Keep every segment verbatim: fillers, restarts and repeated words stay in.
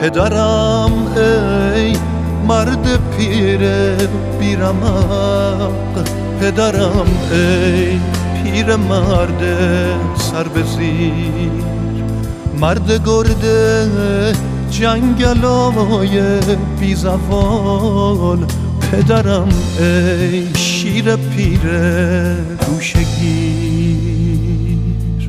پدرم ای مرد پیر بیرمق، پدرم ای پیر مرد سر به زیر، مرد گرده جنگلای بی زوال، پدرم ای شیر پیر گوشگیر.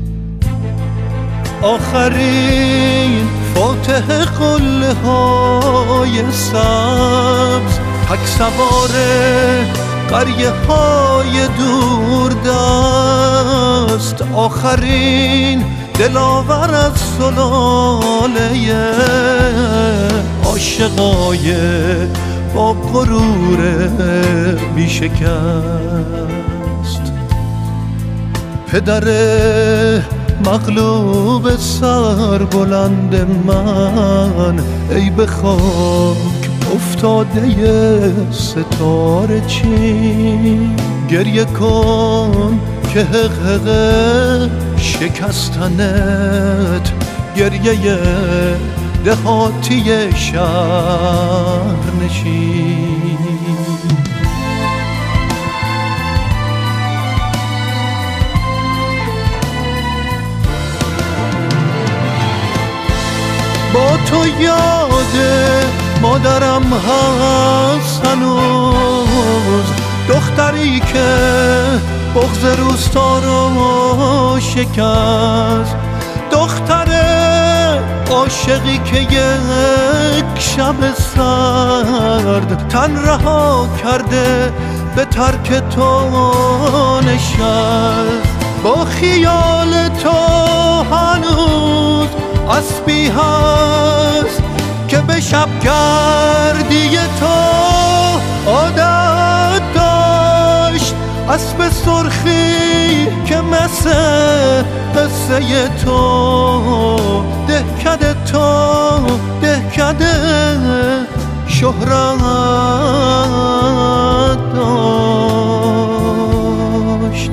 آخرین فاتح قله های سبز، تک سوار قریه های دور دست، آخرین دلاور از سلاله عاشقای با غرور بی شکست. پدر مغلوب سر بلند من، ای به خاک افتاده ستاره چین، گریه کن که حقق شکستنت، گریه دهاتی شهر نشین. با تو یاد مادرم هست هنوز، دختری که بغض روستا رو شکست، دختر عاشقی که یک شب سرد تن رها کرده به ترک تو نشست. با خیال تو هنوز اسبی هست که به شب گردی تو عادت داشت، اسب سرخی که مثل قصه تو دهکده تو دهکده شهرت داشت.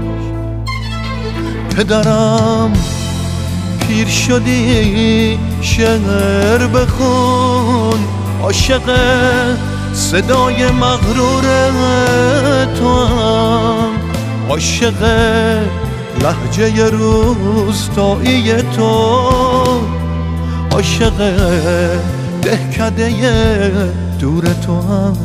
پدرم پیر شدی شعر بخون، عاشق صدای مغرور تو هم، عاشق لهجه روستایی تو، عاشق دهکده دور تو هم.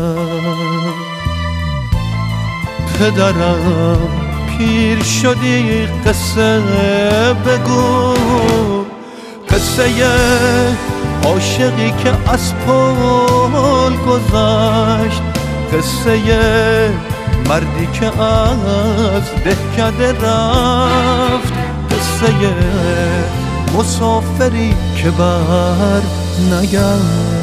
پدرم پیر شدی قصه بگو، قصه عاشقی که از پل گذشت، قصه مردی که از دهکده رفت، قصه مسافری که بر نگشت.